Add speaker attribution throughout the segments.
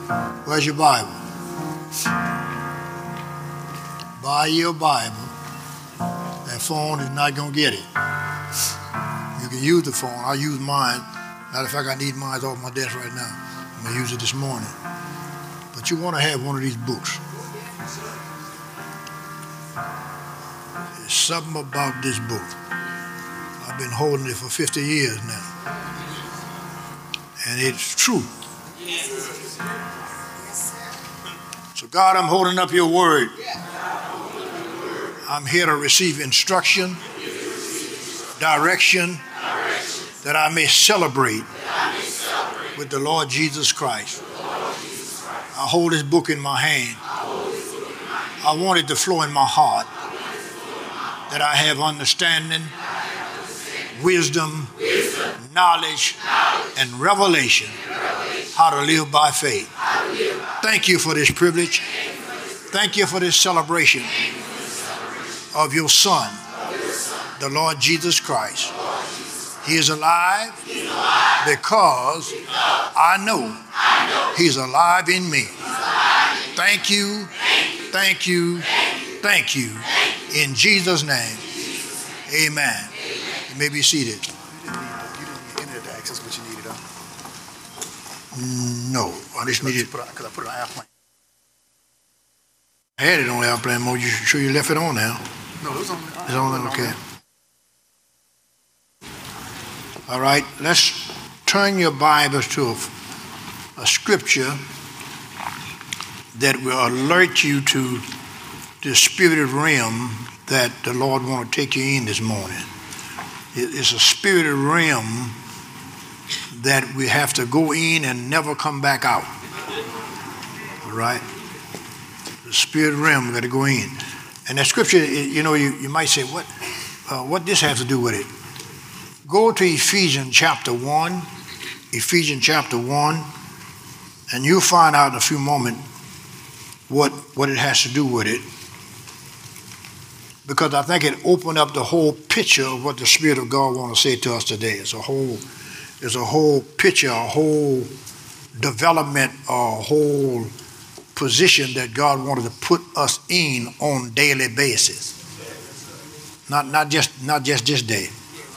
Speaker 1: Where's your Bible? Buy your Bible. That phone is not going to get it. You can use the phone. I use mine. Matter of fact, I need mine off my desk right now. I'm going to use it this morning. But you want to have one of these books. There's something about this book. I've been holding it for 50 years now. And it's true. So God, I'm holding up your word. I'm here to receive instruction, direction, that I may celebrate with the Lord Jesus Christ. I hold this book in my hand. I want it to flow in my heart, that I have understanding, wisdom, knowledge, and revelation how to live by faith. Thank you for this privilege. Thank you for this celebration of your Son, the Lord Jesus Christ. He is alive because I know he's alive in me. Thank you, thank you, thank you. In Jesus' name, amen. You may be seated.
Speaker 2: You didn't need to access what you needed, huh?
Speaker 1: No, I just needed.
Speaker 2: Because I put it on airplane.
Speaker 1: I had it on airplane mode. You sure you left it on now?
Speaker 2: No, it was on.
Speaker 1: It's on, okay. All right, let's turn your Bibles to a scripture that will alert you to the spirited realm that the Lord wants to take you in this morning. It's a spirited realm that we have to go in and never come back out. All right? The spirit realm, we got to go in. And that scripture, you know, you might say, what this has to do with it? Go to Ephesians chapter 1, Ephesians chapter 1, and you'll find out in a few moments what it has to do with it. Because I think it opened up the whole picture of what the Spirit of God wants to say to us today. It's a whole picture, a whole development, a whole position that God wanted to put us in on a daily basis. Not just this day.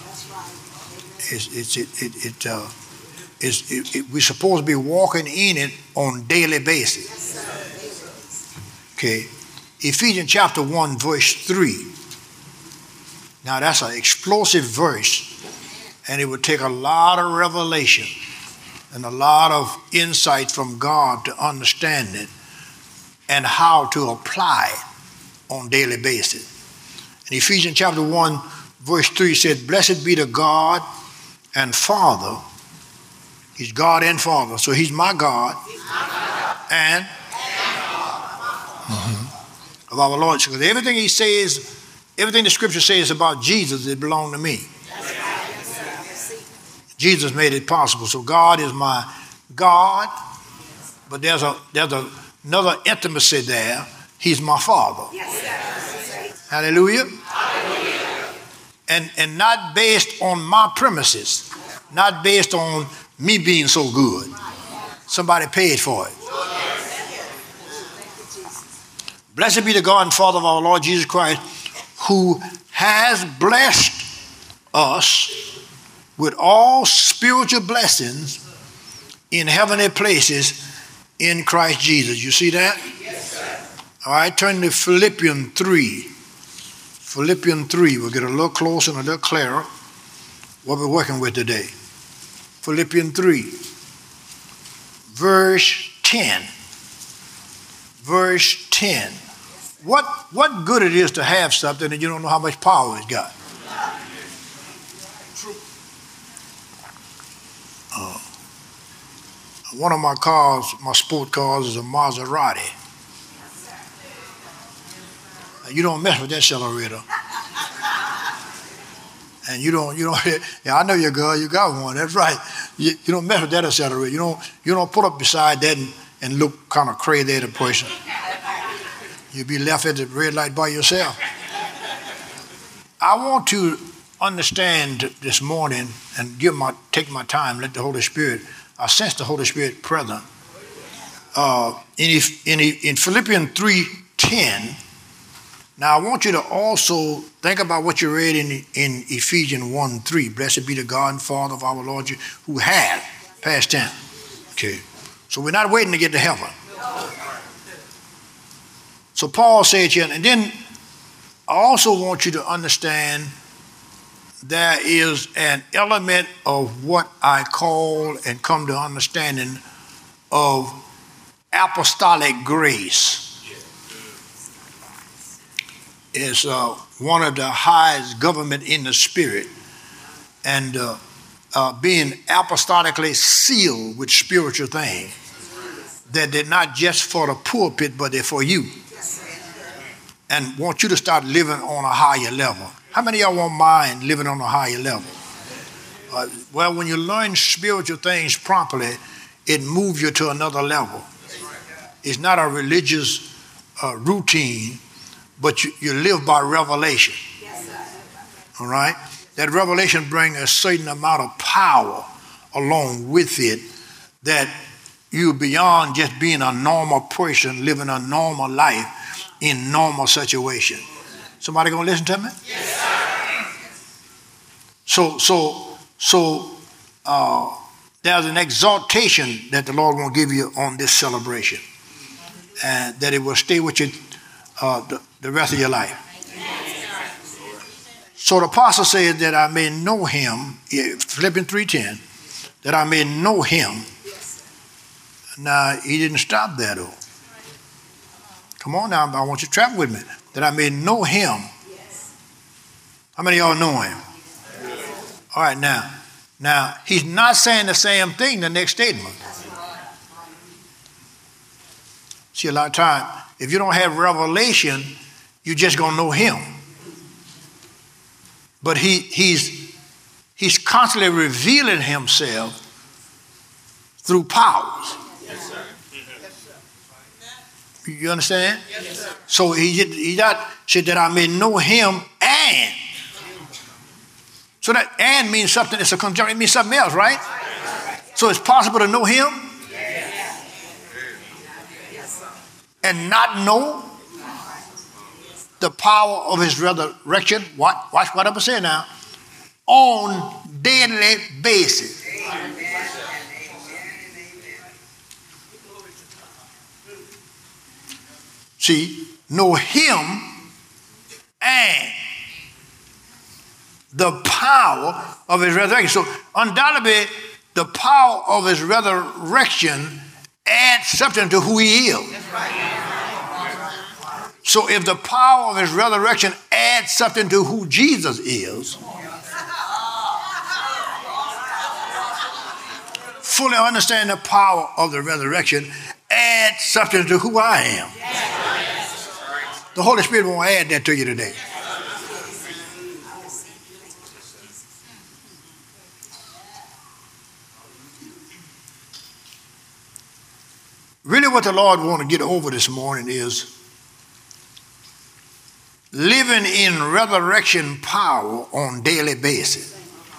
Speaker 1: We're supposed to be walking in it on a daily basis. Okay. Ephesians chapter 1, verse 3. Now that's an explosive verse, and it would take a lot of revelation and a lot of insight from God to understand it and how to apply it on a daily basis. In Ephesians chapter 1, verse 3 said, "Blessed be the God and Father." He's God and Father. So he's my God. And of our Lord. Because everything he says, everything the scripture says about Jesus, it belongs to me. Jesus made it possible. So God is my God, but there's another intimacy there. He's my Father. Hallelujah. And not based on my premises, not based on me being so good. Somebody paid for it. Blessed be the God and Father of our Lord Jesus Christ, who has blessed us with all spiritual blessings in heavenly places in Christ Jesus. You see that? Yes, sir. All right, turn to Philippians 3. Philippians 3. We'll get a little closer and a little clearer what we're working with today. Philippians 3, verse 10. Verse 10. What good it is to have something and you don't know how much power it's got. One of my cars, my sport cars, is a Maserati. You don't mess with that accelerator. And you don't, yeah, I know your girl, you got one, that's right. You don't mess with that accelerator. You don't pull up beside that and look kind of crazy at a person. You'll be left at the red light by yourself. I want to understand this morning and take my time, let the Holy Spirit, I sense the Holy Spirit present. in Philippians 3:10. Now, I want you to also think about what you read in Ephesians 1:3. Blessed be the God and Father of our Lord, who had, past tense. Okay. So we're not waiting to get to heaven. So Paul said here, and then I also want you to understand there is an element of what I call and come to understanding of apostolic grace. Is one of the highest government in the spirit, and being apostolically sealed with spiritual things that they're not just for the pulpit, but they're for you. And want you to start living on a higher level. How many of y'all won't mind living on a higher level? Well, when you learn spiritual things properly, it moves you to another level. It's not a religious routine, but you live by revelation. All right? That revelation brings a certain amount of power along with it, that you're beyond just being a normal person living a normal life in normal situation. Somebody gonna listen to me? Yes, sir. So there's an exaltation that the Lord will give you on this celebration, and that it will stay with you the rest of your life. So the apostle says that I may know him, Philippians 3:10, that I may know him. Now, he didn't stop there though. Come on now, I want you to travel with me. That I may know him. How many of y'all know him? All right, now he's not saying the same thing the next statement. See, a lot of time, if you don't have revelation, you're just gonna know him. But he's constantly revealing himself through powers. Yes, sir. You understand? Yes, sir. So he said that I may know him, and so that and means something. It's a conjunction. It means something else, right? So it's possible to know him and not know the power of his resurrection. Watch what I'm saying now. On daily basis. See, know him and the power of his resurrection. So undoubtedly, the power of his resurrection adds something to who he is. So if the power of his resurrection adds something to who Jesus is, fully understand the power of the resurrection adds something to who I am. The Holy Spirit won't add that to you today. Really what the Lord wants to get over this morning is living in resurrection power on daily basis.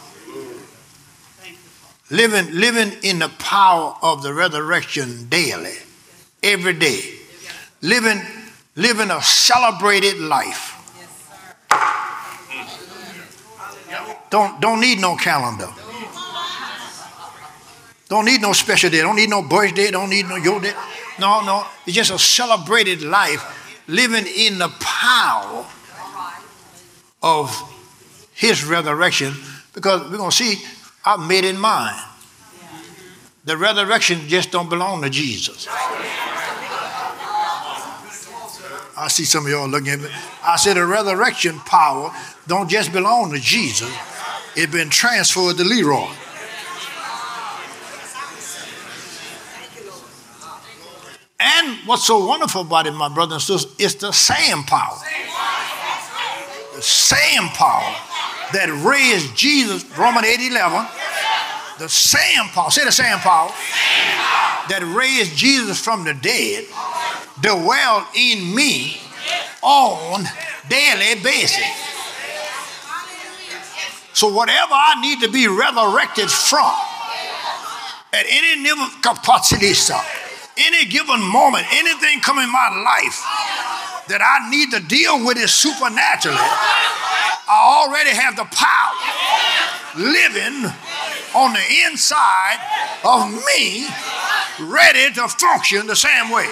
Speaker 1: Living in the power of the resurrection daily, every day. Living a celebrated life. Don't need no calendar. Don't need no special day. Don't need no birthday. Don't need no your day. No. It's just a celebrated life. Living in the power of his resurrection, because we're going to see, I've made it mine. The resurrection just don't belong to Jesus. I see some of y'all looking at me. I said the resurrection power don't just belong to Jesus. It's been transferred to Leroy. And what's so wonderful about it, my brothers and sisters, it's the same power. The same power that raised Jesus, Romans 8:11. The same power, say the same power, that raised Jesus from the dead, dwell in me on daily basis. So whatever I need to be resurrected from, at any capacity, Any given moment, anything come in my life that I need to deal with it supernaturally, I already have the power living on the inside of me, ready to function the same way.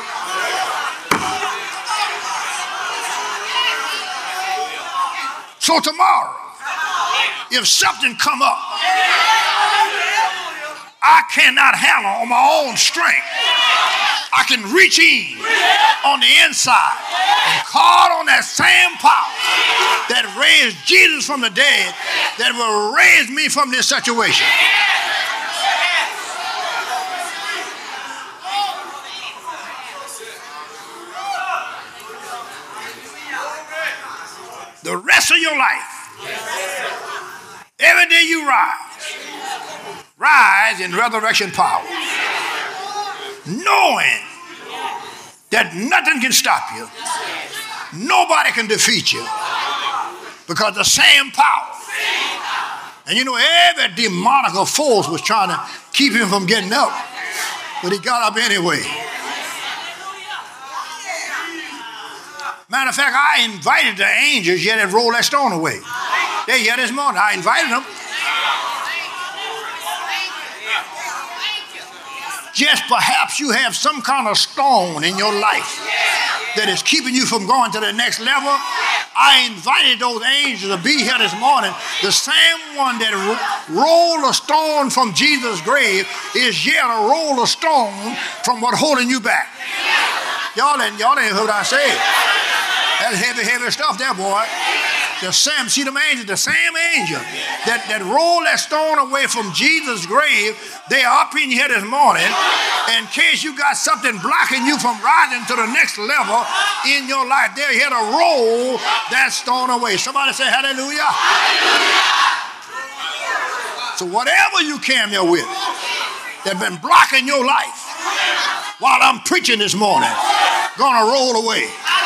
Speaker 1: So tomorrow, if something come up I cannot handle on my own strength, I can reach in on the inside and call on that same power that raised Jesus from the dead, that will raise me from this situation. The rest of your life, every day you rise in resurrection power, knowing that nothing can stop you, nobody can defeat you, because the same power. And you know, every demonic force was trying to keep him from getting up, but he got up anyway. Matter of fact, I invited the angels yet and rolled that stone away. They're here this morning. I invited them. Just perhaps you have some kind of stone in your life that is keeping you from going to the next level. I invited those angels to be here this morning. The same one that rolled a stone from Jesus' grave is here to roll a stone from what's holding you back. Y'all ain't heard what I said. That's heavy, heavy stuff there, boy. The same, see them angels, the same angel that rolled that stone away from Jesus' grave, they are up in here this morning in case you got something blocking you from rising to the next level in your life. They're here to roll that stone away. Somebody say hallelujah. So whatever you came here with that's been blocking your life while I'm preaching this morning, gonna roll away.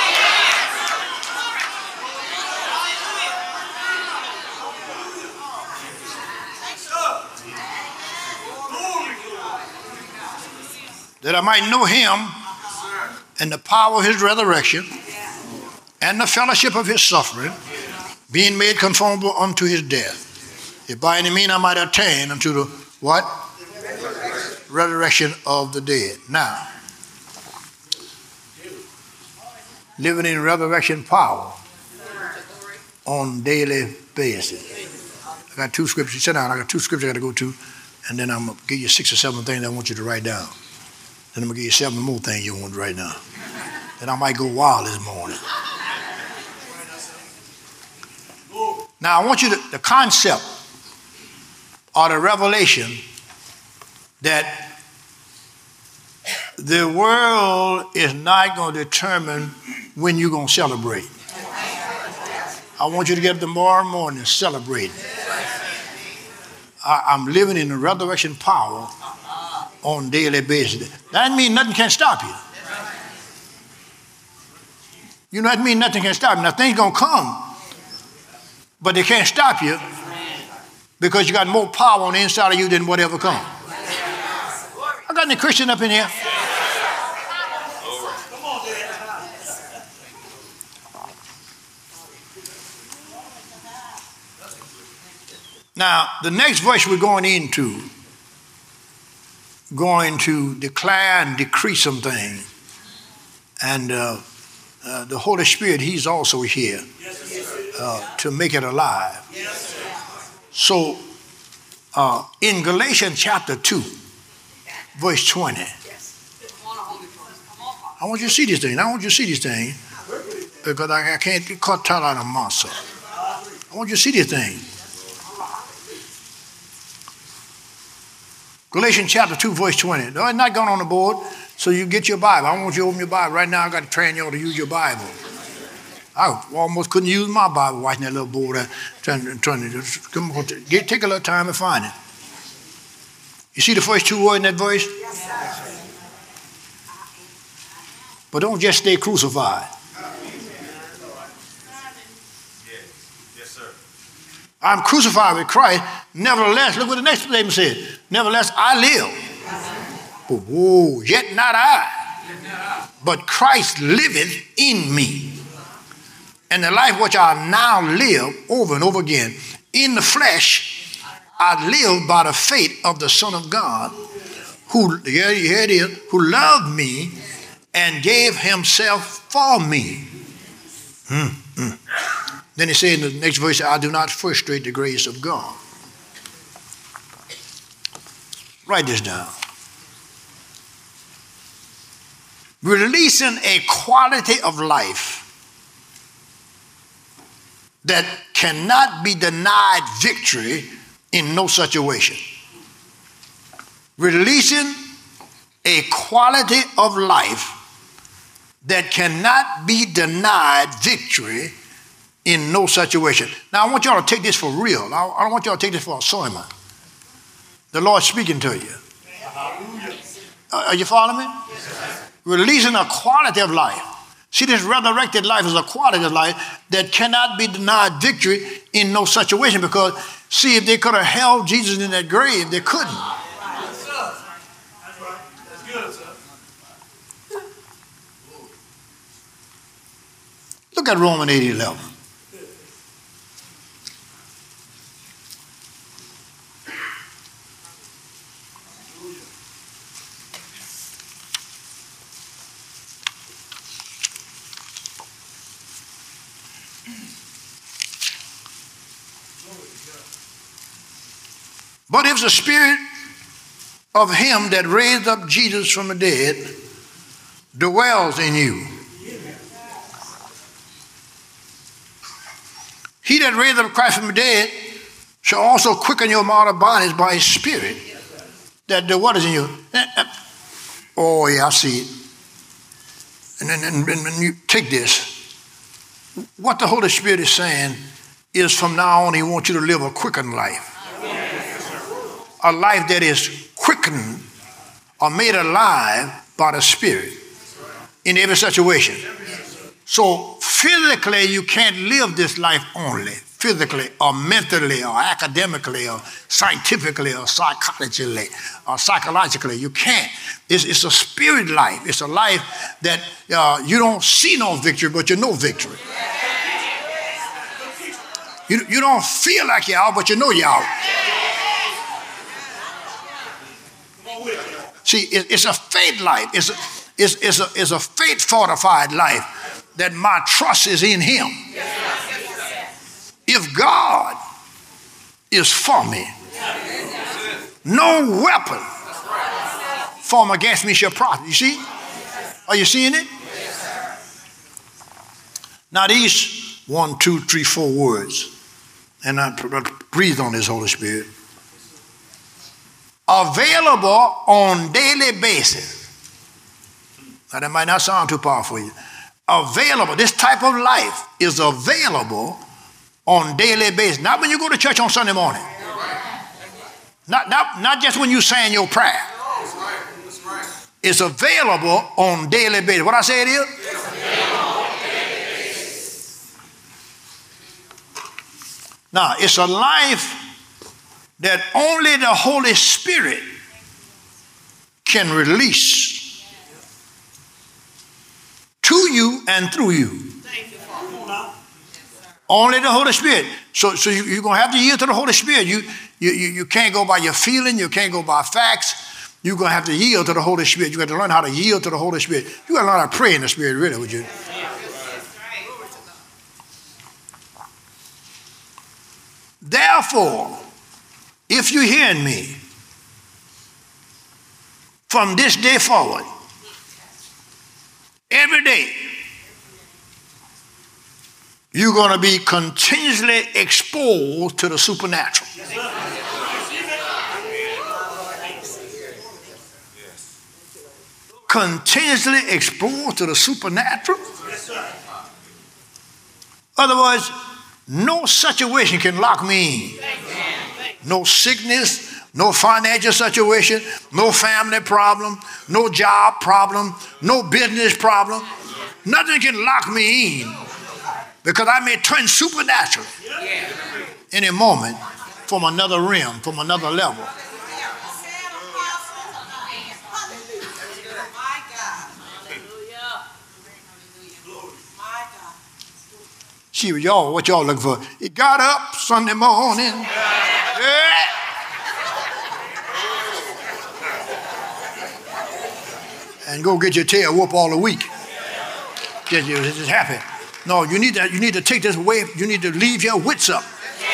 Speaker 1: That I might know him and the power of his resurrection and the fellowship of his suffering, being made conformable unto his death. If by any means I might attain unto the what? Resurrection of the dead. Now, living in resurrection power on daily basis. I got two scriptures. Sit down. I got two scriptures I got to go to, and then I'm going to give you 6 or 7 things I want you to write down. Then I'm going to give you 7 more things you want right now. Then I might go wild this morning. Now I want you to, the concept or the revelation that the world is not going to determine when you're going to celebrate. I want you to get up tomorrow morning and celebrate. I'm living in the resurrection power on a daily basis. That means nothing can stop you. You know, that means nothing can stop you. Now, things going to come, but they can't stop you because you got more power on the inside of you than whatever comes. I got any Christian up in here? Now, the next verse we're going to declare and decree some things. And the Holy Spirit, he's also here to make it alive. So in Galatians chapter 2, verse 20, I want you to see this thing. Because I can't get caught out of muscle. I want you to see this thing. Galatians chapter 2, verse 20. No, it's not going on the board, so you get your Bible. I want you to open your Bible. Right now, I got to train you all to use your Bible. I almost couldn't use my Bible watching that little board. Take a little time and find it. You see the first 2 words in that verse? But don't just stay crucified. I'm crucified with Christ. Nevertheless, look what the next statement said. Nevertheless, I live. Whoa, yet not I, but Christ liveth in me. And the life which I now live over and over again in the flesh, I live by the faith of the Son of God, who, here it is, who loved me and gave himself for me. Then he said in the next verse, I do not frustrate the grace of God. Write this down. Releasing a quality of life that cannot be denied victory in no situation. Releasing a quality of life that cannot be denied victory in no situation. Now, I want y'all to take this for real. I don't want y'all to take this for a sermon. The Lord's speaking to you. Are you following me? Releasing a quality of life. See, this resurrected life is a quality of life that cannot be denied victory in no situation, because, see, if they could have held Jesus in that grave, they couldn't.
Speaker 3: That's right. That's good, sir.
Speaker 1: Look at Romans 8:11. But if the spirit of him that raised up Jesus from the dead dwells in you, he that raised up Christ from the dead shall also quicken your mortal bodies by his spirit that the what is in you. Oh yeah, I see it. And then you take this. What the Holy Spirit is saying is, from now on he wants you to live a quickened life. A life that is quickened or made alive by the Spirit in every situation. So physically, you can't live this life only. Physically or mentally or academically or scientifically or psychologically or psychologically. You can't. It's a spirit life. It's a life that you don't see no victory, but you know victory. You don't feel like you're out, but you know you're out. See, it's a faith life. It's a faith fortified life that my trust is in him. If God is for me, no weapon formed against me shall prosper. You see? Are you seeing it? Now these 1, 2, 3, 4 words, and I breathe on this Holy Spirit. Available on daily basis. Now that might not sound too powerful for you. Available. This type of life is available on daily basis. Not when you go to church on Sunday morning. Not just when you saying your prayer. It's available on daily basis. What I say it is? It's available on daily basis. Now, it's a life that only the Holy Spirit can release to you and through you. Only the Holy Spirit. So you're going to have to yield to the Holy Spirit. You can't go by your feeling. You can't go by facts. You're going to have to yield to the Holy Spirit. You got to learn how to yield to the Holy Spirit. You got to learn how to pray in the Spirit, really, would you? Therefore, if you're hearing me, from this day forward, every day, you're going to be continuously exposed to the supernatural. Continuously exposed to the supernatural. Otherwise, no situation can lock me in. No sickness, no financial situation, no family problem, no job problem, no business problem. Nothing can lock me in, because I may turn supernatural any moment from another realm, from another level. see what y'all looking for. He got up Sunday morning. Yeah. And go get your tail whoop all the week. Just happy. No, you need to take this away. You need to leave your wits up.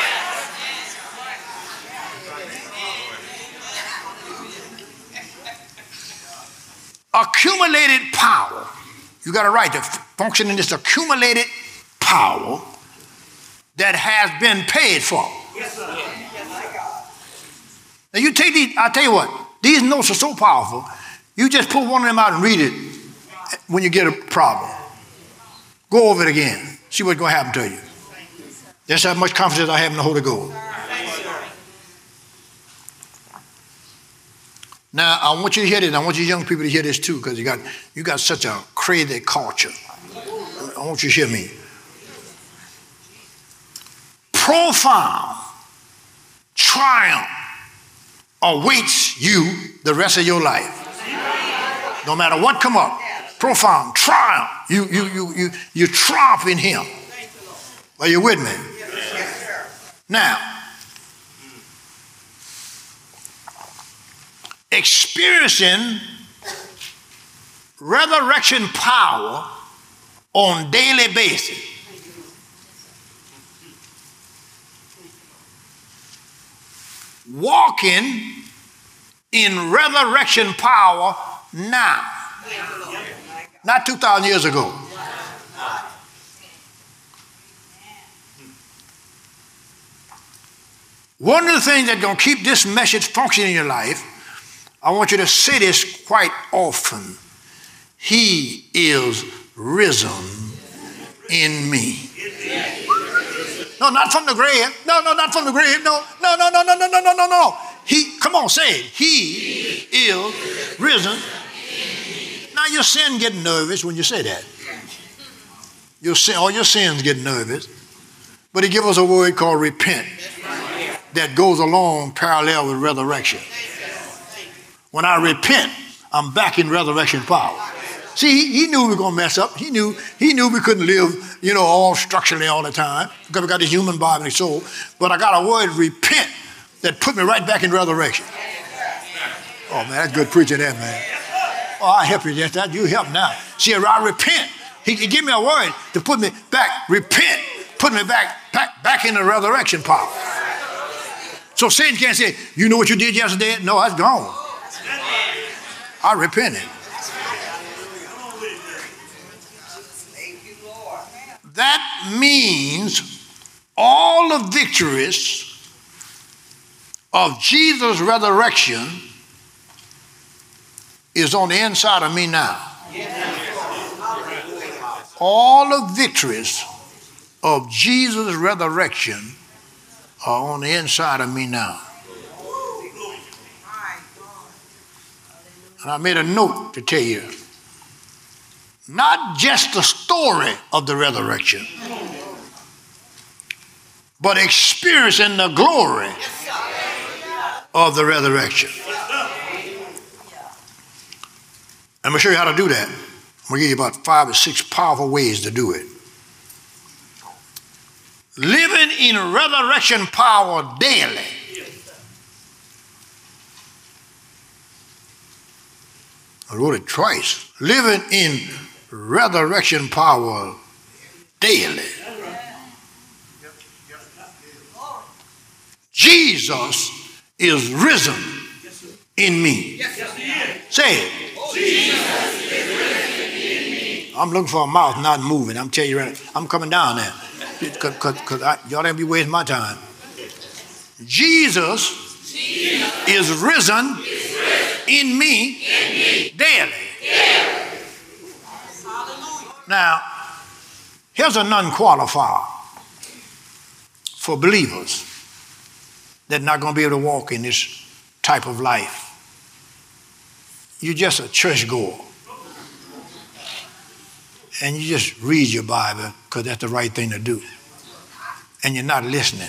Speaker 1: Accumulated power. You got to write to function in this accumulated power that has been paid for.
Speaker 3: Yes, sir.
Speaker 1: Now you take these, I'll tell you what, these notes are so powerful, you just pull one of them out and read it when you get a problem. Go over it again. See what's going to happen to you. That's how much confidence I have in the Holy Ghost. Now, I want you to hear this. I want you young people to hear this too, because you got such a crazy culture. I want you to hear me. Profound triumph awaits you the rest of your life. No matter what come up, profound triumph. You triumph in Him. Are you with me? Now, experiencing resurrection power on daily basis. Walking in resurrection power now. Not 2,000 years ago. One of the things that's going to keep this message functioning in your life, I want you to say this quite often. He is risen in me. No, not from the grave. No, not from the grave. No. Come on, say it. He is risen. Now your sin get nervous when you say that. All your sins get nervous. But He give us a word called repent that goes along parallel with resurrection. When I repent, I'm back in resurrection power. See, he knew we were going to mess up. He knew we couldn't live, all structurally all the time because we got this human body and soul. But I got a word, repent, that put me right back in resurrection. Oh, man, that's good preaching there, man. Oh, I help you just that. You help now. See, I repent. He gave me a word to put me back, repent, put me back in the resurrection power. So Satan can't say, you know what you did yesterday? No, that's gone. I repented. That means all the victories of Jesus' resurrection is on the inside of me now. All the victories of Jesus' resurrection are on the inside of me now. And I made a note to tell you, not just the story of the resurrection, but experiencing the glory of the resurrection. I'm going to show you how to do that. I'm going to give you about 5 or 6 powerful ways to do it. Living in resurrection power daily. I wrote it twice. Living in resurrection power daily. Jesus is risen in me. Say it. Jesus is risen in me. I'm looking for a mouth not moving. I'm telling you right now. I'm coming down there. Because y'all ain't be wasting my time. Jesus is risen in me daily. Now, here's a non-qualifier for believers that are not going to be able to walk in this type of life. You're just a churchgoer. And you just read your Bible because that's the right thing to do. And you're not listening.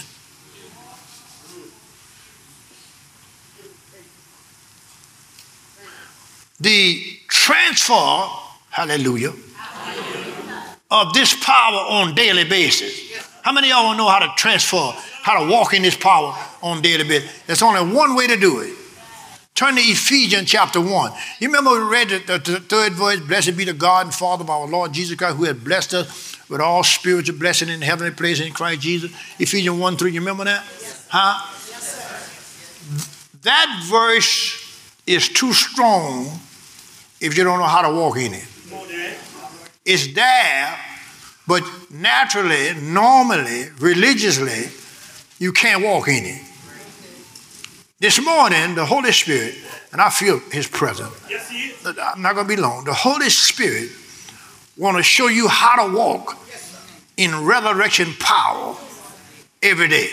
Speaker 1: The transfer, hallelujah, of this power on a daily basis How many of y'all know how to transfer, how to walk in this power on a daily basis? There's only one way to do it. Turn to Ephesians chapter 1. You remember we read the third verse, blessed be the God and Father of our Lord Jesus Christ, who has blessed us with all spiritual blessing in heavenly places in Christ Jesus. Ephesians 1:3, you remember that? Yes. Huh? Yes, sir. That verse is too strong if you don't know how to walk in it. It's there, but naturally, normally, religiously, you can't walk in it. This morning, the Holy Spirit, and I feel his presence. Yes, he is. I'm not going to be long. The Holy Spirit want to show you how to walk in resurrection power every day.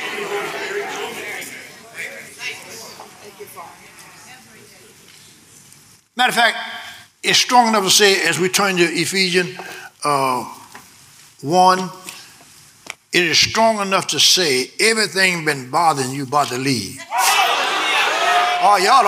Speaker 1: Matter of fact, it's strong enough to say, as we turn to Ephesians 1, it is strong enough to say everything been bothering you about to leave. Oh, y'all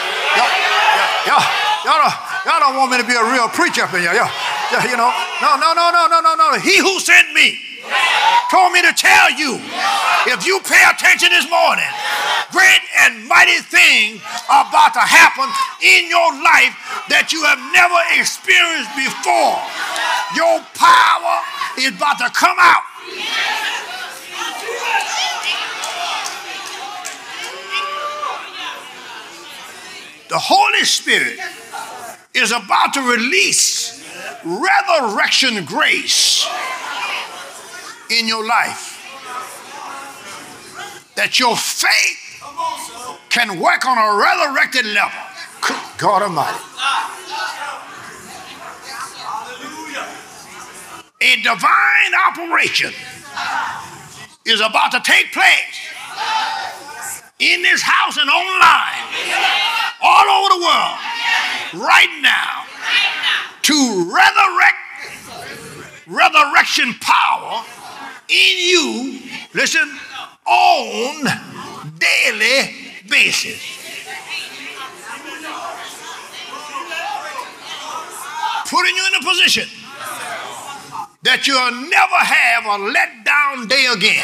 Speaker 1: don't want me to be a real preacher up in here. You know, no. He who sent me told me to tell you, if you pay attention this morning, great and mighty things are about to happen in your life that you have never experienced before. Your power is about to come out. The Holy Spirit is about to release resurrection grace in your life. That your faith can work on a resurrected level. Good God Almighty. A divine operation is about to take place in this house and online, all over the world, right now, to resurrection power in you, listen, on daily basis. Putting you in a position that you'll never have a let-down day again.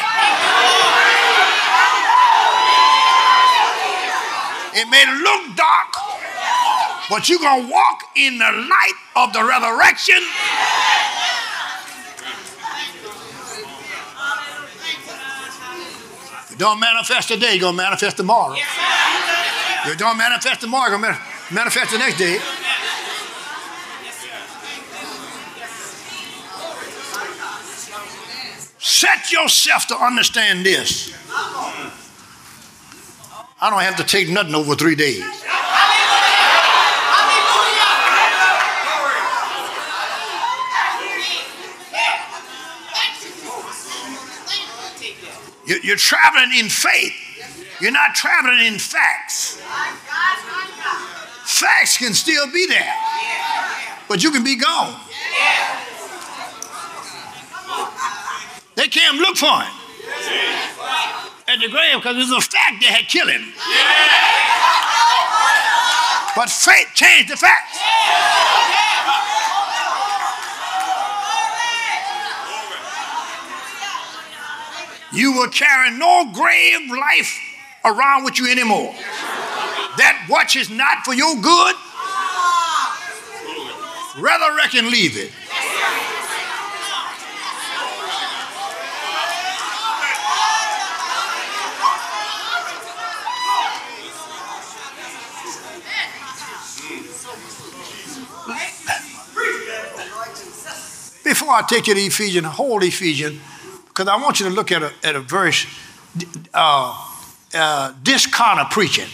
Speaker 1: It may look dark, but you're going to walk in the light of the resurrection. If it don't manifest today, it's going to manifest tomorrow. If it don't manifest tomorrow, it's going to manifest the next day. Set yourself to understand this. I don't have to take nothing over 3 days. You're traveling in faith. You're not traveling in facts. Facts can still be there, but you can be gone. They came look for him at the grave because it's a fact they had killed him. But faith changed the facts. You will carry no grave life around with you anymore. That which is not for your good, resurrect and leave it. Before I take you to Ephesians, hold Ephesians, because I want you to look at a verse, this kind of preaching,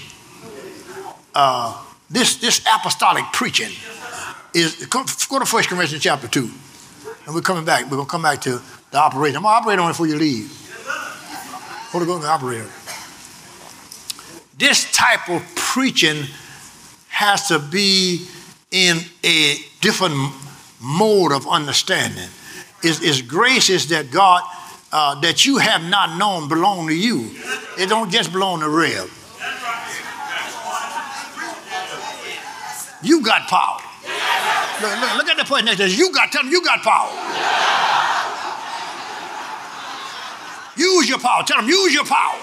Speaker 1: this apostolic preaching is, go to 1 Corinthians chapter 2, and we're coming back. We're going to come back to the operation. I'm going to operate on it before you leave. Hold on, the operator. This type of preaching has to be in a different mode of understanding. Is graces that God, that you have not known belong to you. It don't just belong to Rev. You got power. Look at the point next to you. Tell them you got power. Use your power. Tell them, use your power.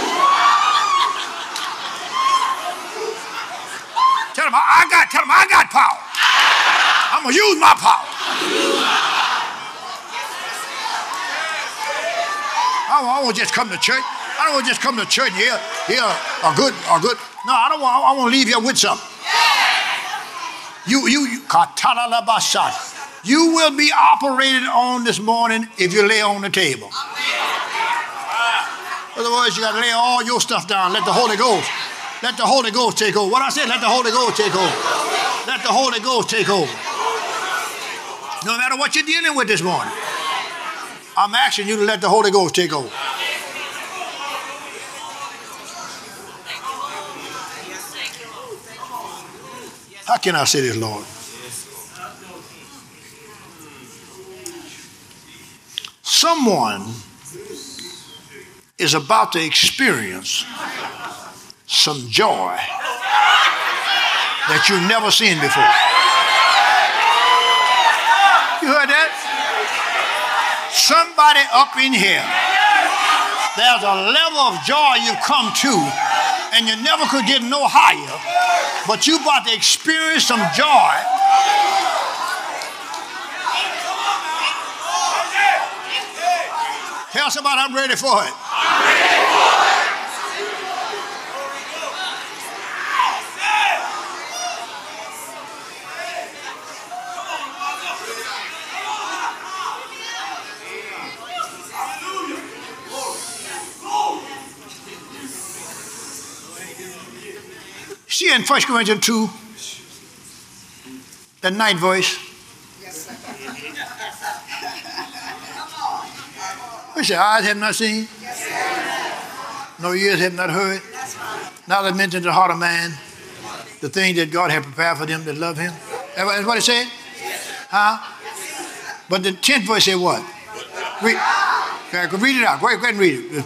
Speaker 1: Tell them, I got power. I'm going to use my power. I won't just come to church. I don't want to just come to church and hear a good. No, I don't want. I want to leave here with something. You will be operated on this morning if you lay on the table. Otherwise, you got to lay all your stuff down. Let the Holy Ghost take over. What I said, let the Holy Ghost take over. Let the Holy Ghost take over. No matter what you're dealing with this morning, I'm asking you to let the Holy Ghost take over. How can I say this, Lord? Someone is about to experience some joy that you've never seen before. You heard that? Somebody up in here, there's a level of joy you've come to and you never could get no higher, but you're about to experience some joy. Tell somebody I'm ready for it. I'm ready for it. See in 1 Corinthians 2, the ninth verse. We say, eyes have not seen, no ears have not heard, neither mentioned the heart of man, the thing that God had prepared for them that love him. That's what it said? Huh? But the 10th verse said what? Read it out. Go ahead and read it.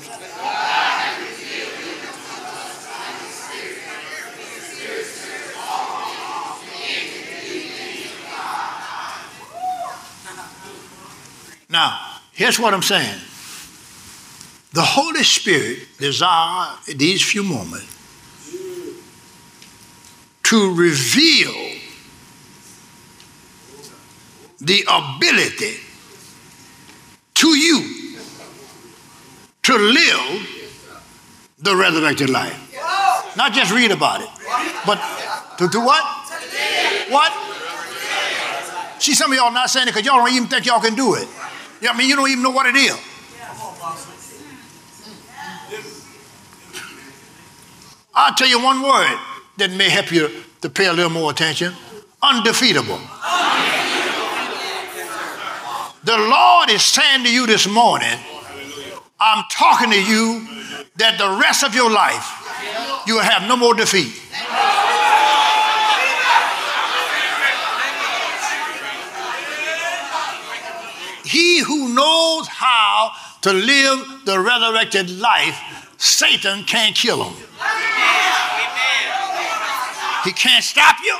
Speaker 1: Now, here's what I'm saying. The Holy Spirit desires in these few moments to reveal the ability to you to live the resurrected life. Not just read about it, but to do what? What? See, some of y'all not saying it because y'all don't even think y'all can do it. I mean, you don't even know what it is. I'll tell you one word that may help you to pay a little more attention. Undefeatable. The Lord is saying to you this morning, I'm talking to you that the rest of your life you will have no more defeat. He who knows how to live the resurrected life, Satan can't kill him. He can't stop you.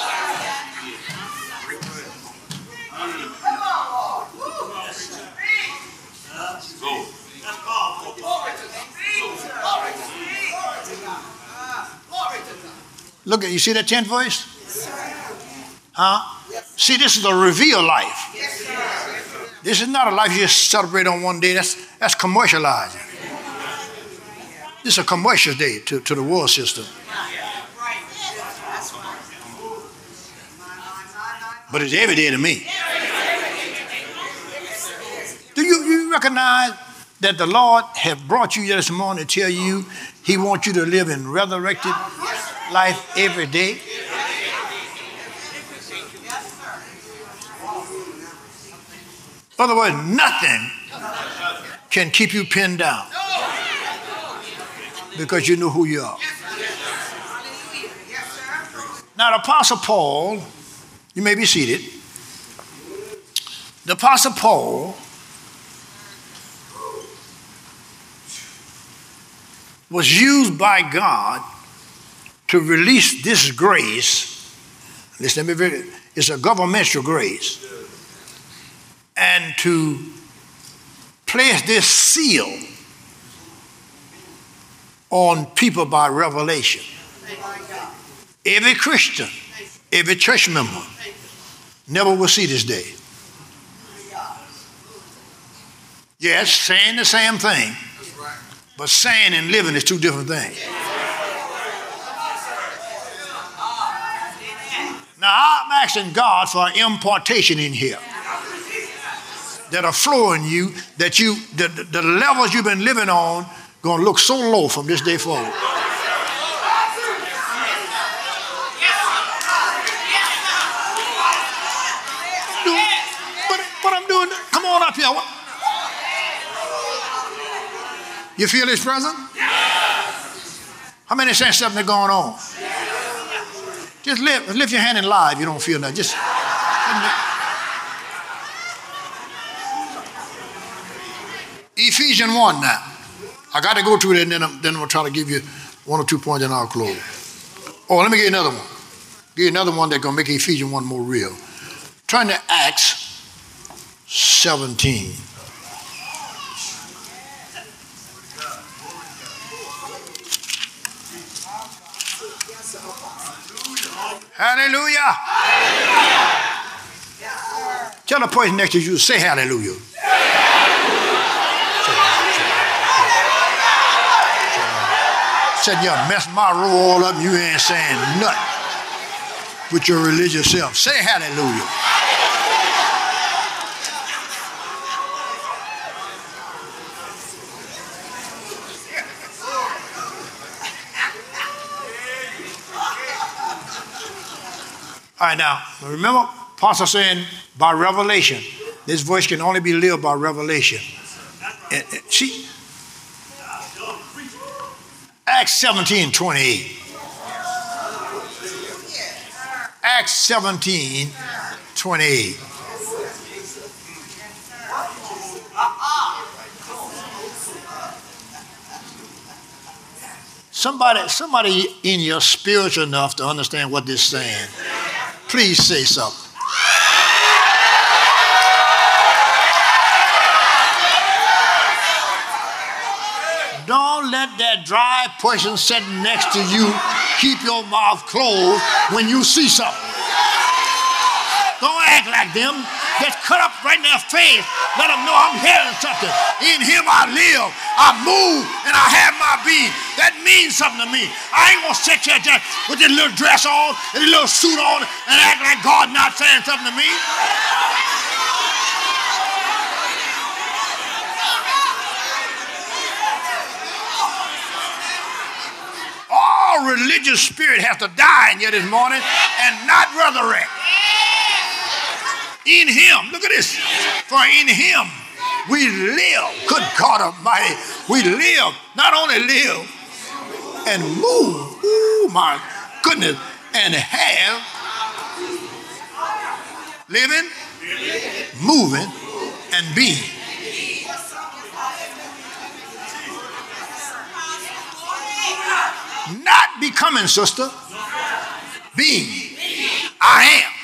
Speaker 1: Look at, you see that 10th verse? Huh? See, this is a revealed life. This is not a life you just celebrate on one day. That's commercializing. This is a commercial day to the world system. But it's every day to me. Do you recognize that the Lord has brought you here this morning to tell you he wants you to live in resurrected life every day? In other words, nothing can keep you pinned down because you know who you are. Now, the Apostle Paul, you may be seated. The Apostle Paul was used by God to release this grace. Listen to me, it's a governmental grace. And to place this seal on people by revelation. Every Christian, every church member never will see this day. Yes, saying the same thing, but saying and living is two different things. Now, I'm asking God for an impartation in here that'll flow in you, that the levels you've been living on going to look so low from this day forward. What I'm doing, come on up here. You feel his presence? How many sense something going on? Just lift your hand and lie if you don't feel nothing. Just Ephesians 1 now. I got to go to it and then I'm going to try to give you 1 or 2 points and I'll close. Oh, let me give you another one. Give you another one that's going to make Ephesians 1 more real. Turn to Acts 17. Hallelujah. Tell the person next to you, say hallelujah. Said you mess my roll all up, you ain't saying nothing with your religious self. Say hallelujah. All right, now, remember, Apostle saying by revelation. This voice can only be lived by revelation. See, Acts 17:28. Acts 17:28. Somebody in your spiritual enough to understand what this is saying. Please say something. Don't let that dry person sitting next to you keep your mouth closed when you see something. Don't act like them. Just cut up right in their face. Let them know I'm hearing something. In him I live, I move, and I have my being. That means something to me. I ain't going to sit here just with this little dress on and this little suit on and act like God not saying something to me. All religious spirit has to die in you this morning and not resurrect. In him, look at this. For in him we live. Good God Almighty. We live, not only live and move. Oh my goodness. And have living, moving, and being. Not becoming, sister. Being. I am.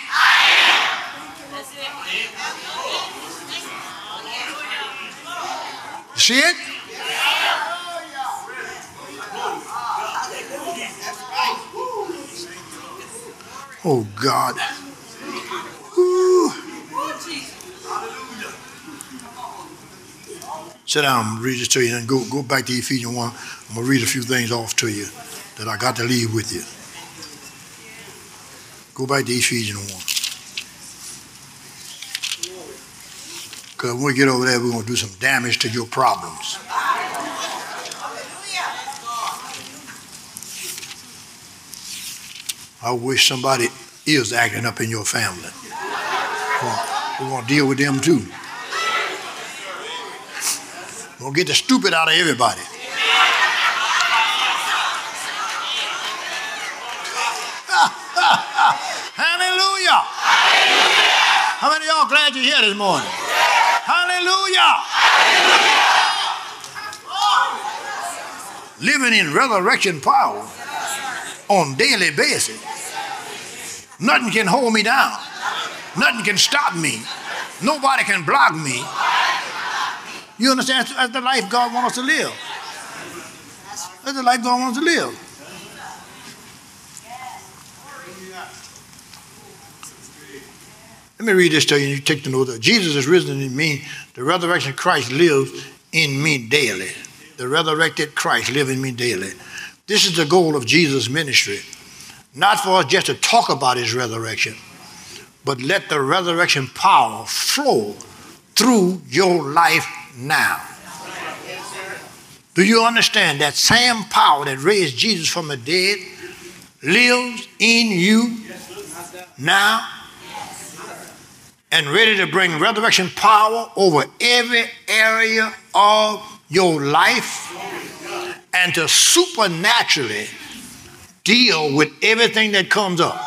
Speaker 1: You see it? Oh God. Ooh. Sit down, I'm going to read this to you and go back to Ephesians 1. I'm going to read a few things off to you that I got to leave with you. Go back to Ephesians 1. Because when we get over there, we're going to do some damage to your problems. I wish somebody is acting up in your family. We're going to deal with them too. We're going to get the stupid out of everybody. Hallelujah. How many of y'all glad you're here this morning? Hallelujah. Living in resurrection power on a daily basis. Nothing can hold me down. Nothing can stop me. Nobody can block me. You understand? That's the life God wants us to live. That's the life God wants to live. Let me read this to you and you take the note. Jesus is risen in me. The resurrection of Christ lives in me daily. The resurrected Christ lives in me daily. This is the goal of Jesus' ministry. Not for us just to talk about his resurrection, but let the resurrection power flow through your life now. Do you understand that same power that raised Jesus from the dead lives in you now and ready to bring resurrection power over every area of your life and to supernaturally deal with everything that comes up?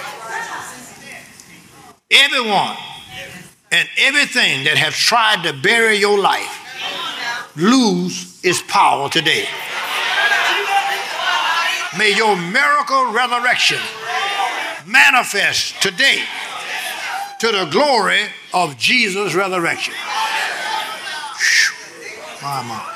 Speaker 1: Everyone and everything that has tried to bury your life lose its power today. May your miracle resurrection manifest today to the glory of Jesus' resurrection. My.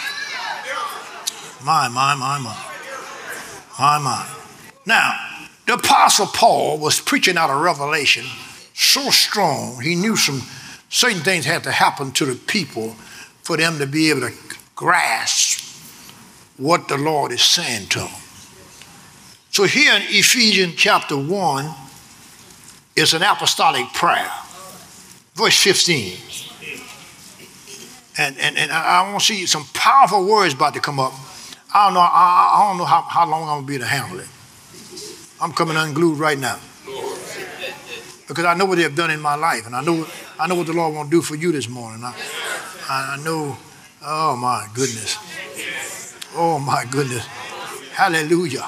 Speaker 1: Now, the Apostle Paul was preaching out of Revelation so strong, he knew some certain things had to happen to the people for them to be able to grasp what the Lord is saying to them. So here in Ephesians chapter 1 is an apostolic prayer. Verse 15. And I want to see some powerful words about to come up. I don't know how long I'm going to be able to handle it. I'm coming unglued right now. Because I know what they've done in my life. And I know what the Lord wants to do for you this morning. I know, oh my goodness. Oh my goodness. Hallelujah.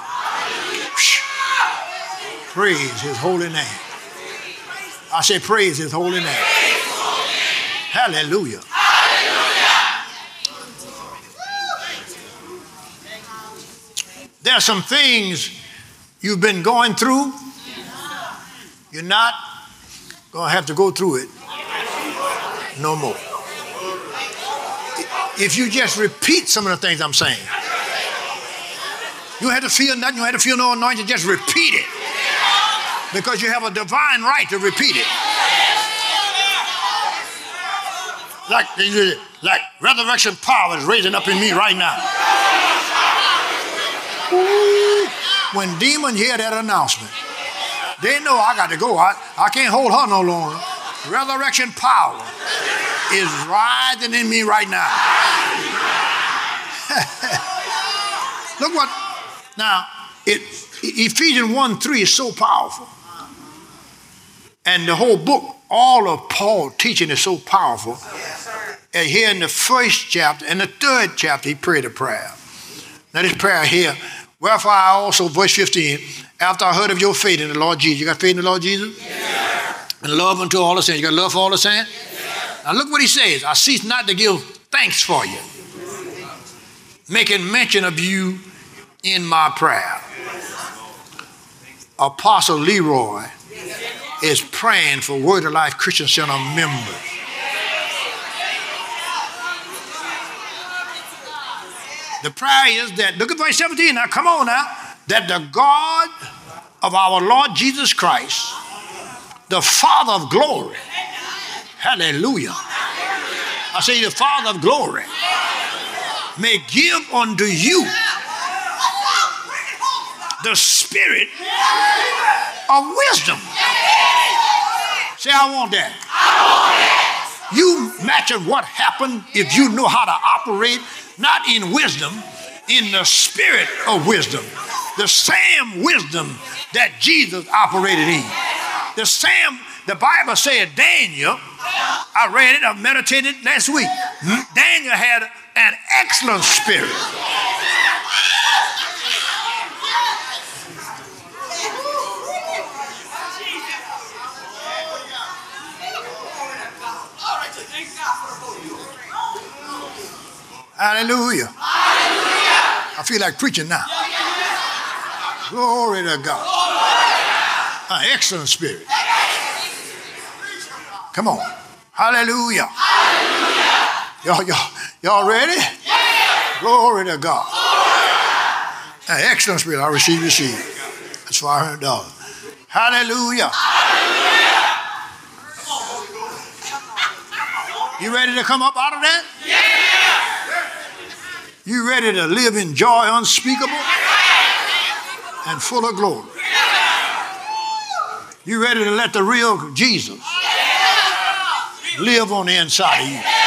Speaker 1: Praise his holy name. I say praise his holy name. Hallelujah. There are some things you've been going through. You're not going to have to go through it no more. If you just repeat some of the things I'm saying. You don't have to feel nothing. You don't have to feel no anointing. Just repeat it. Because you have a divine right to repeat it. Like resurrection power is raising up in me right now. Ooh, when demons hear that announcement, they know I got to go. I can't hold her no longer. Resurrection power is rising in me right now. Look what, now, Ephesians 1:3 is so powerful. And the whole book, all of Paul's teaching is so powerful. And here in the first chapter and the third chapter, he prayed a prayer. Now this prayer here, wherefore I also, verse 15, after I heard of your faith in the Lord Jesus. You got faith in the Lord Jesus? Yeah. And love unto all the saints. You got love for all the saints? Yeah. Now look what he says. I cease not to give thanks for you, making mention of you in my prayer. Apostle Leroy is praying for Word of Life Christian Center members. The prayer is that, look at verse 17 now, come on now, that the God of our Lord Jesus Christ, the Father of glory, hallelujah, I say the Father of glory, may give unto you the spirit of wisdom. Say, I want that. You imagine what happened if you know how to operate, not in wisdom, in the spirit of wisdom. The same wisdom that Jesus operated in. The same, the Bible said Daniel, I read it, I meditated last week. Daniel had an excellent spirit. Hallelujah. Hallelujah. I feel like preaching now. Glory to God. An excellent spirit. Come on. Hallelujah. Hallelujah. Y'all ready? Glory to God. Hey, excellent spirit. I receive. That's $500. Hallelujah. You ready to come up out of that? You ready to live in joy unspeakable and full of glory? You ready to let the real Jesus live on the inside of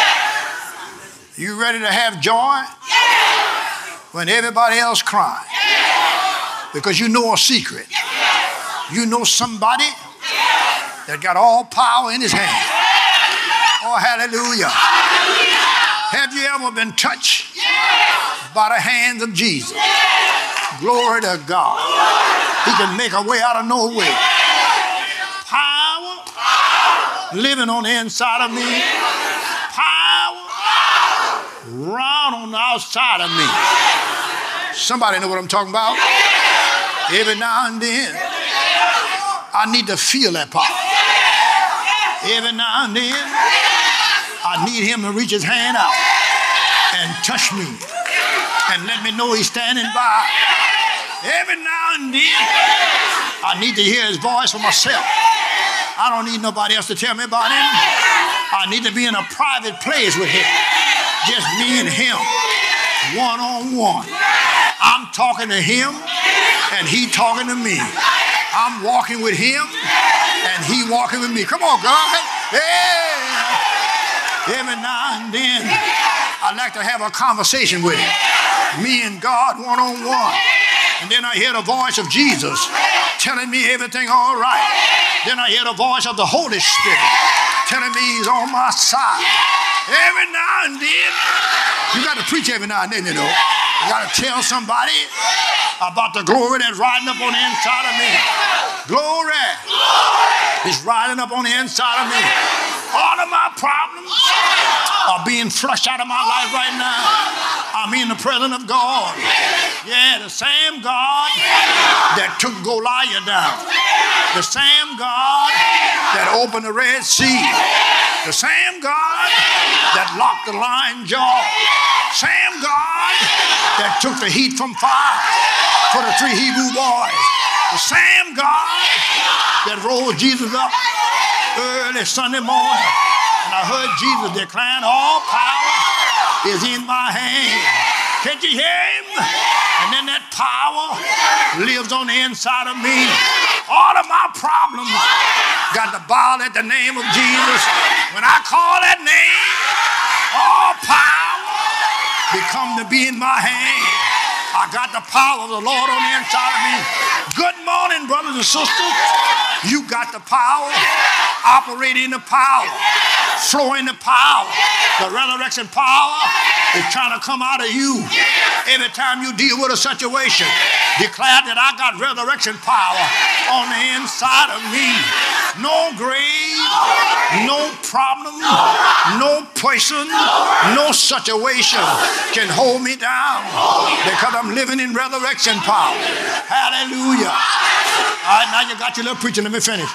Speaker 1: you? You ready to have joy when everybody else crying? Because you know a secret. You know somebody that got all power in his hand. Oh, hallelujah. Have you ever been touched by the hands of Jesus? Glory to God. He can make a way out of no way. Power living on the inside of me. Power round on the outside of me. Somebody know what I'm talking about? Every now and then, I need to feel that power. Every now and then, I need him to reach his hand out and touch me and let me know he's standing by. Every now and then, I need to hear his voice for myself. I don't need nobody else to tell me about him. I need to be in a private place with him. Just me and him, one-on-one. I'm talking to him and he talking to me. I'm walking with him and he walking with me. Come on, God. Hey. Every now and then, I like to have a conversation with him. Me and God one-on-one. And then I hear the voice of Jesus telling me everything all right. Then I hear the voice of the Holy Spirit telling me he's on my side. Every now and then, you got to preach every now and then, you know. You got to tell somebody about the glory that's riding up on the inside of me. Glory is riding up on the inside of me. All of my problems are being flushed out of my life right now. I'm in the presence of God. Yeah, the same God that took Goliath down. The same God that opened the Red Sea. The same God that locked the lion's jaw. Same God that took the heat from fire for the 3 Hebrew boys. The same God that rose Jesus up early Sunday morning. And I heard Jesus declaring, all power is in my hand. Can't you hear him? And then that power lives on the inside of me. All of my problems got to bow at the name of Jesus. When I call that name, all power become to be in my hand. I got the power of the Lord on the inside of me. Good morning, brothers and sisters. You got the power. Operate in the power. Flow in the power. The resurrection power is trying to come out of you. Every time you deal with a situation, declare that I got resurrection power on the inside of me. No grave, no problem, no person, no situation can hold me down because I'm living in resurrection power. Hallelujah. All right, now you got your little preaching. Let me finish.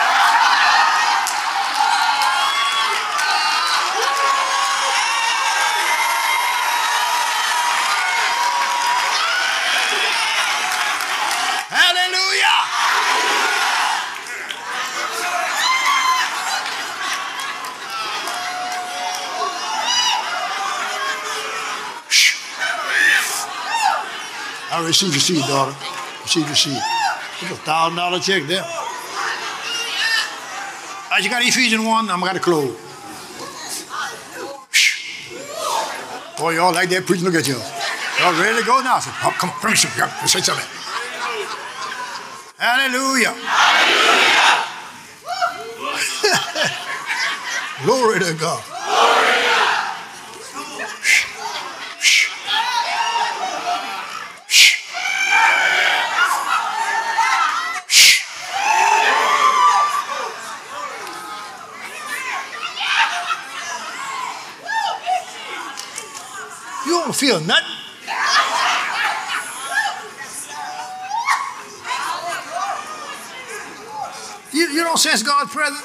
Speaker 1: I received your seed, daughter. Receive your seed. It's $1,000 check there. All right, you got Ephesians 1. I'm going to close. Boy, y'all like that preaching. Look at you. Y'all ready to go now? So, oh, come on, bring some. Say something. Hallelujah. Glory to God. You don't feel nothing. You don't sense God's presence?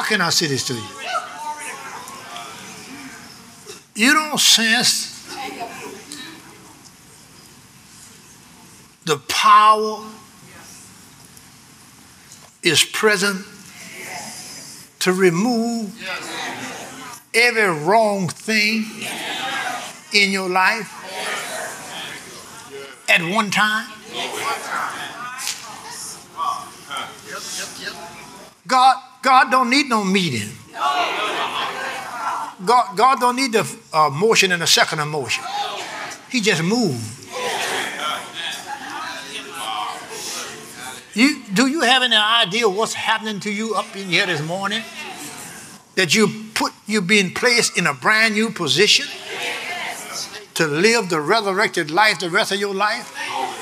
Speaker 1: How can I say this to you? You don't sense the power is present to remove every wrong thing in your life at one time? God don't need no meeting. God don't need the motion and a second emotion. He just moved. Do you have any idea what's happening to you up in here this morning? That you've been placed in a brand new position to live the resurrected life the rest of your life?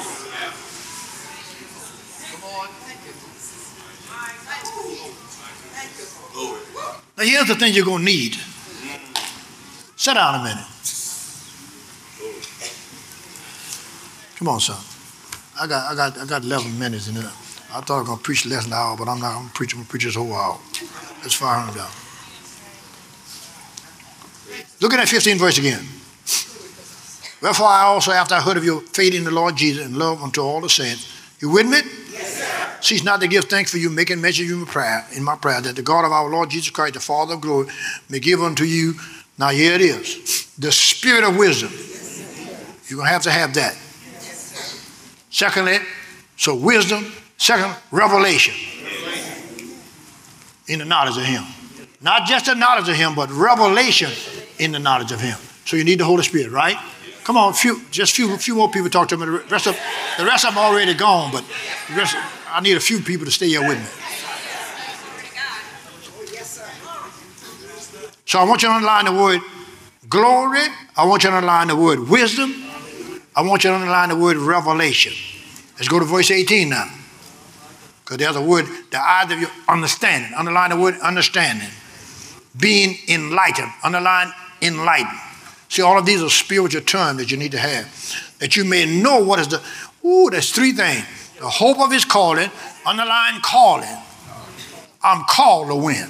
Speaker 1: Now here's the thing you're going to need. Sit down a minute. Come on, son. I got 11 minutes in it. I thought I was going to preach less than an hour, but I'm not. I'm going to preach this whole hour. It's $500. Look at that 15th verse again. Wherefore I also, after I heard of your faith in the Lord Jesus and love unto all the saints. You with me? Yes, sir. Cease not to give thanks for you, making mention of you in my prayer, that the God of our Lord Jesus Christ, the Father of glory, may give unto you, now here it is, the spirit of wisdom. You're going to have that. Secondly, so wisdom. Second, revelation in the knowledge of him. Not just the knowledge of him, but revelation in the knowledge of him. So you need the Holy Spirit, right? Come on, few more people talk to me. The rest of them already gone, but I need a few people to stay here with me. So I want you to underline the word glory. I want you to underline the word wisdom. I want you to underline the word revelation. Let's go to verse 18 now. Because there's a word, the eyes of your understanding. Underline the word understanding. Being enlightened. Underline enlightened. See, all of these are spiritual terms that you need to have. That you may know what is there's three things. The hope of his calling. Underline calling. I'm called to win.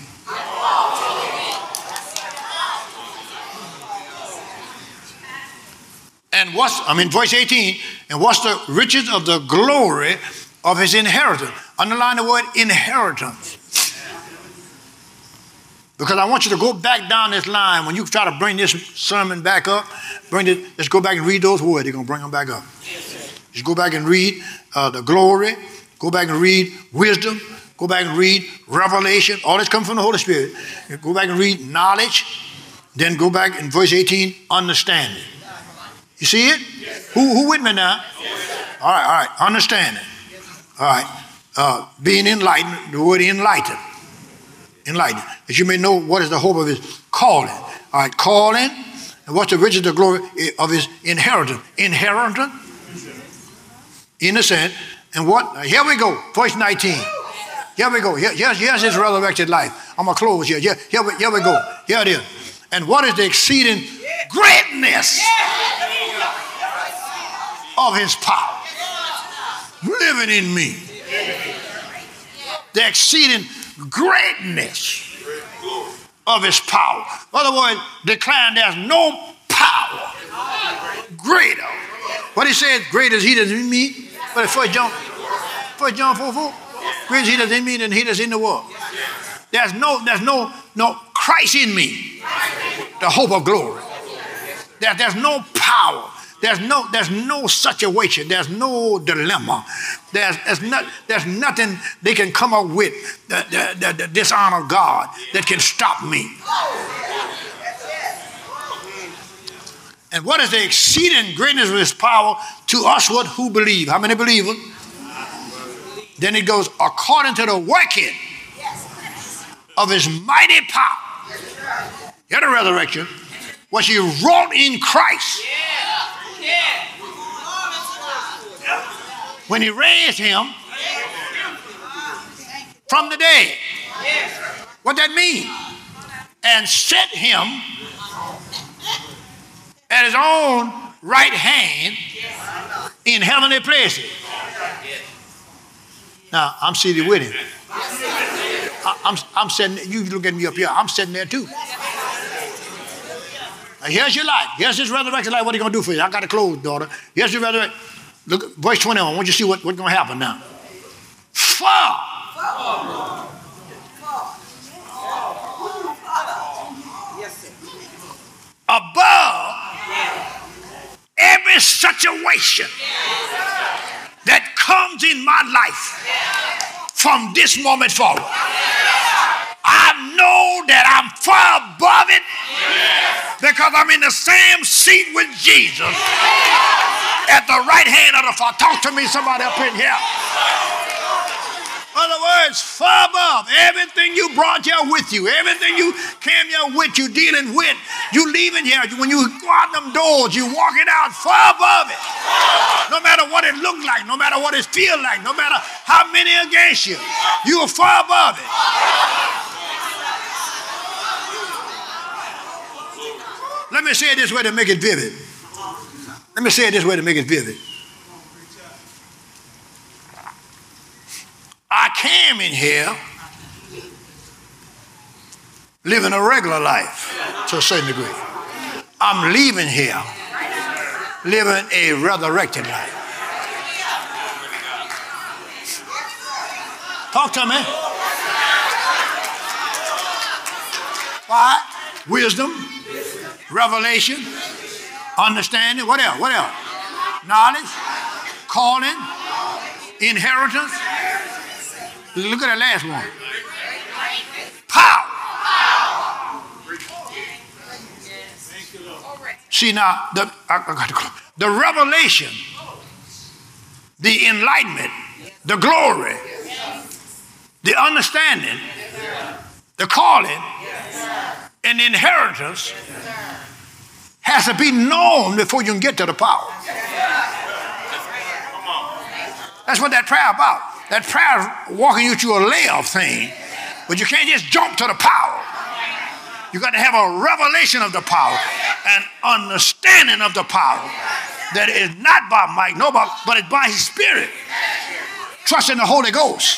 Speaker 1: And verse 18, and what's the riches of the glory of his inheritance? Underline the word inheritance. Because I want you to go back down this line. When you try to bring this sermon back up, let's go back and read those words. They're going to bring them back up. Just go back and read the glory. Go back and read wisdom. Go back and read revelation. All this comes from the Holy Spirit. Go back and read knowledge. Then go back in verse 18, understanding. You see it? Yes, who with me now? Yes, all right. Understanding. All right. Being enlightened, the word enlightened. Enlightened. That you may know what is the hope of his calling. All right, calling. And what's the riches of the glory of his inheritance? Inheritance. Innocent. And what? Here we go. Verse 19. Here we go. Here's his resurrected life. I'm going to close here. Here we go. Here it is. And what is the exceeding greatness of his power living in me? The exceeding greatness of his power. In other words, declaring there's no power greater. What he said, greater is he that's in me. But 1 John 4:4. Greater is he that's in me than he that's in the world. There's no Christ in me. The hope of glory. There's no power. There's no situation. There's no dilemma. There's nothing they can come up with the dishonor of God that can stop me. And what is the exceeding greatness of his power to us who believe? How many believers? Then it goes, according to the working of his mighty power. Hear the resurrection. What he wrought in Christ. When he raised him from the dead. What that mean? And set him at his own right hand in heavenly places. Now, I'm seated with him. I'm sitting, you look at me up here, I'm sitting there too. Now here's your life. Here's this resurrection life. What are you going to do for you? I got to close, daughter. Here's your resurrection. Look, verse 21. I want you to see what's going to happen now. Far. Above every situation that comes in my life from this moment forward. I know that I'm far above it because I'm in the same seat with Jesus at the right hand of the Father. Talk to me, somebody up in here. In other words, far above everything you brought here with you, everything you came here with, you dealing with, you leaving here. When you go out them doors, you walking out far above it. No matter what it look like, no matter what it feel like, no matter how many against you, you are far above it. Let me say it this way to make it vivid. Let me say it this way to make it vivid. I came in here living a regular life to a certain degree. I'm leaving here living a resurrected life. Talk to me. Why? Wisdom, revelation, understanding. What else? What else? Knowledge, calling, inheritance. Look at that last one. Power. See now, the revelation, the enlightenment, the glory, the understanding, the calling, and the inheritance has to be known before you can get to the power. That's what that prayer is about. That prayer is walking you through a layoff thing, but you can't just jump to the power. You got to have a revelation of the power, an understanding of the power that is not by might, but it's by His Spirit. Trust in the Holy Ghost.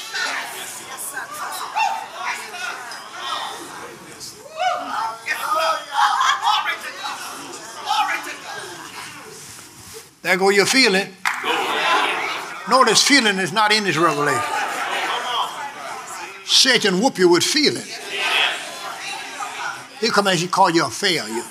Speaker 1: There go your feeling. Notice feeling is not in this revelation. Satan whoop you with feeling. He come as he call you a failure.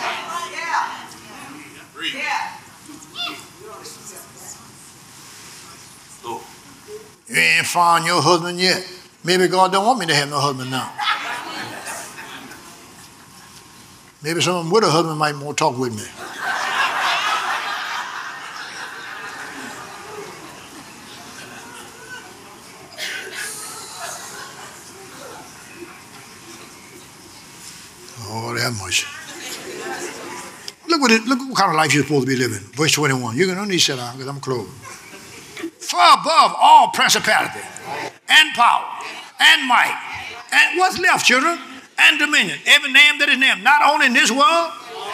Speaker 1: You ain't found your husband yet. Maybe God don't want me to have no husband now. Maybe someone with a husband might want to talk with me. Oh, that much. Look what kind of life you're supposed to be living. Verse 21. You can only sit down because I'm closed. Far above all principality and power and might. And what's left, children? And dominion. Every name that is named, not only in this world,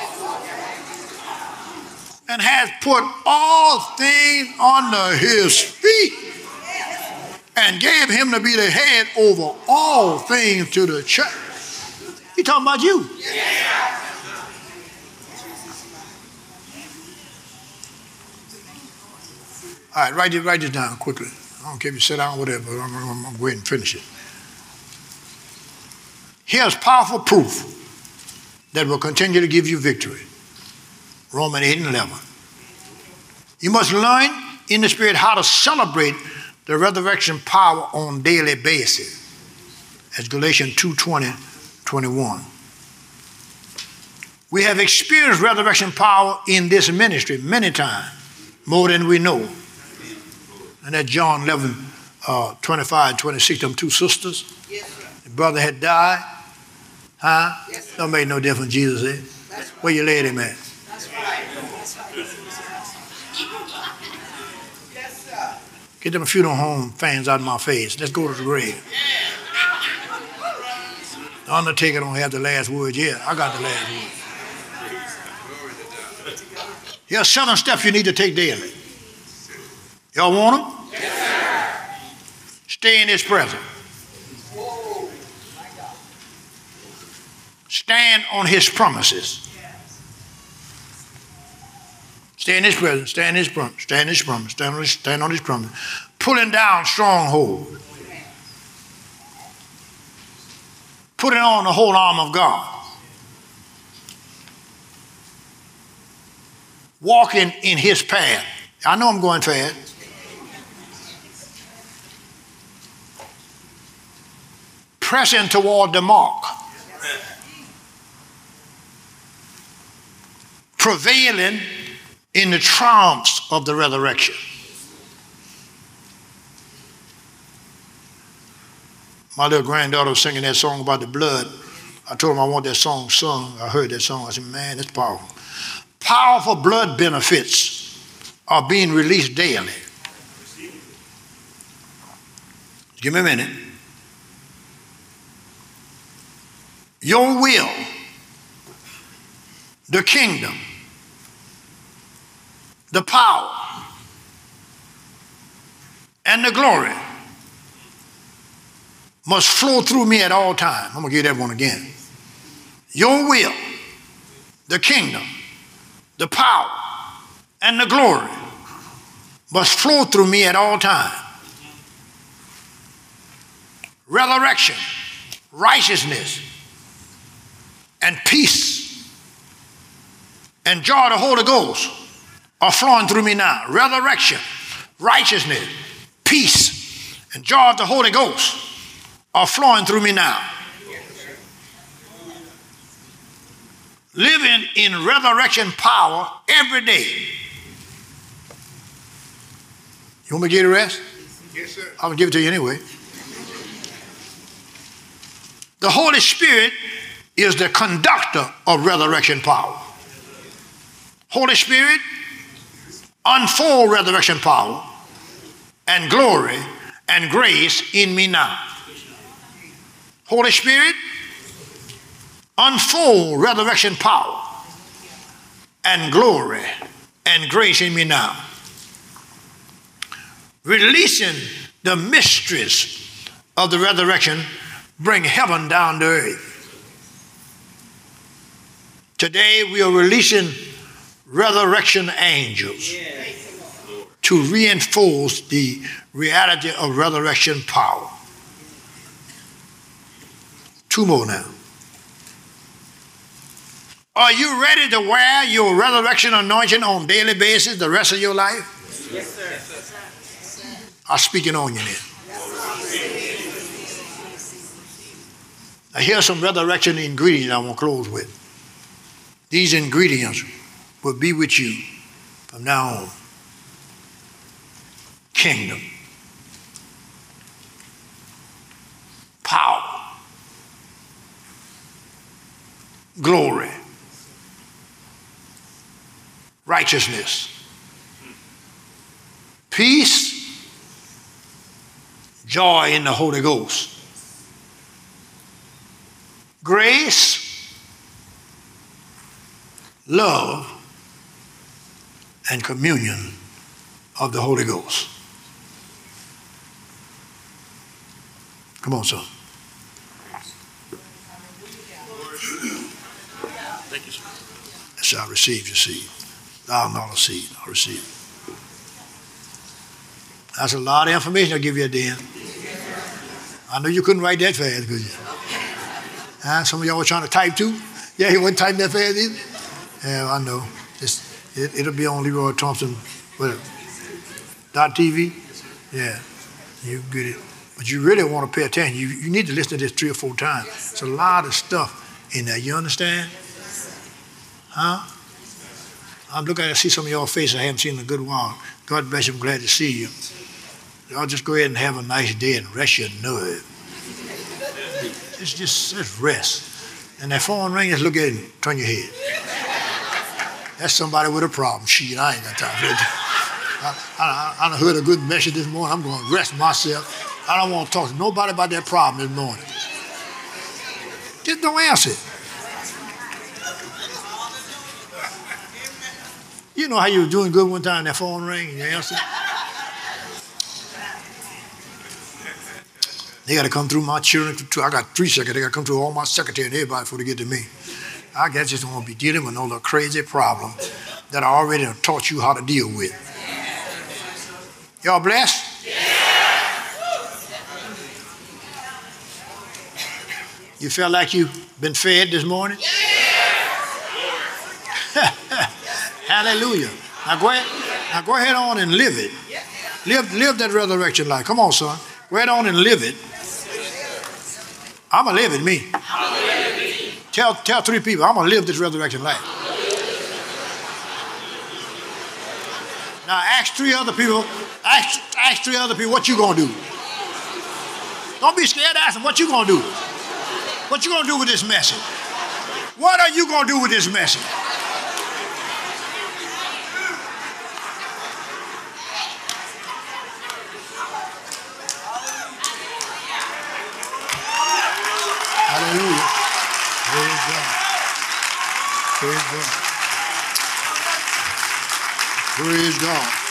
Speaker 1: and has put all things under His feet and gave Him to be the head over all things to the church. He talking about you. Yeah. All right, write this down quickly. I don't care if you sit down or whatever, but I'm going to go ahead and finish it. Here's powerful proof that will continue to give you victory. Romans 8 and 11. You must learn in the Spirit how to celebrate the resurrection power on a daily basis. As Galatians 2:20-21. We have experienced resurrection power in this ministry many times, more than we know. And that John 11:25-26, them two sisters, the brother had died. Huh? Yes, don't make no difference, Jesus said. Where you laid him at? That's right. Yes, sir. Get them funeral home fans out of my face. Let's go to the grave. The undertaker don't have the last word yet. I got the last word. Here's 7 steps you need to take daily. Y'all want them? Yes, sir. Stay in His presence. stand on his promises. Stay in his presence, stand in his promise, stand in his promise, stand on his promise. Pulling down strongholds. Putting on the whole armor of God. Walking in his path. I know I'm going fast. Pressing toward the mark. Prevailing in the triumphs of the resurrection. My little granddaughter was singing that song about the blood. I told him I want that song sung. I heard that song. I said, man, that's powerful. Powerful blood benefits are being released daily. Give me a minute. Your will, the kingdom, the power, and the glory must flow through me at all times. I'm going to give that one again. Your will, the kingdom, the power, and the glory must flow through me at all times. Resurrection, righteousness, and peace, and joy of the Holy Ghost are flowing through me now. Resurrection, righteousness, peace, and joy of the Holy Ghost are flowing through me now. Living in resurrection power every day. You want me to give you the rest?
Speaker 2: Yes, sir.
Speaker 1: I'm going to give it to you anyway. The Holy Spirit is the conductor of resurrection power. Holy Spirit, unfold resurrection power and glory and grace in me now. Holy Spirit, unfold resurrection power and glory and grace in me now. Releasing the mysteries of the resurrection bring heaven down to earth. Today we are releasing resurrection angels to reinforce the reality of resurrection power. 2 more now. Are you ready to wear your resurrection anointing on a daily basis the rest of your life?
Speaker 3: Yes, sir.
Speaker 1: I'm speaking on you then. Now here's some resurrection ingredients I want to close with. These ingredients will be with you from now on. Kingdom, power, glory, righteousness, peace, joy in the Holy Ghost, grace, love, and communion of the Holy Ghost. Come on, son.
Speaker 3: Thank you, sir.
Speaker 1: I shall receive your seed. Thou not a seed, I'll receive it. That's a lot of information I'll give you at the end. I know you couldn't write that fast, could you? Some of y'all were trying to type too? Yeah, he wasn't typing that fast either? Yeah, I know. It'll be on Leroy Thompson, .tv. Yeah, you get it. But you really want to pay attention. You need to listen to this 3 or 4 times. It's a lot of stuff in there. You understand? Huh? I'm looking at see some of y'all faces I haven't seen in a good while. God bless you. I'm glad to see you. Y'all just go ahead and have a nice day and rest your nerve. Just rest. And that phone ring, just look at it and turn your head. That's somebody with a problem. Shit, I ain't got time for that. I heard a good message this morning. I'm going to rest myself. I don't want to talk to nobody about that problem this morning. Just don't answer it. You know how you were doing good one time, that phone rang and you answered? They got to come through my children. I got 3 secretaries. They got to come through all my secretary and everybody before they get to me. I guess just want to be dealing with no little crazy problem that I already have taught you how to deal with. Y'all blessed? You felt like you've been fed this morning? Hallelujah. Now go ahead on and live it. Live that resurrection life. Come on, son. Go ahead on and live it. I'm going to live it, me. Tell 3 people, I'm going to live this resurrection life. Now ask 3 other people, ask 3 other people, what you going to do? Don't be scared to ask them, what you going to do? What you going to do with this message? What are you going to do with this message? Hallelujah. Praise God. Praise God. Praise God.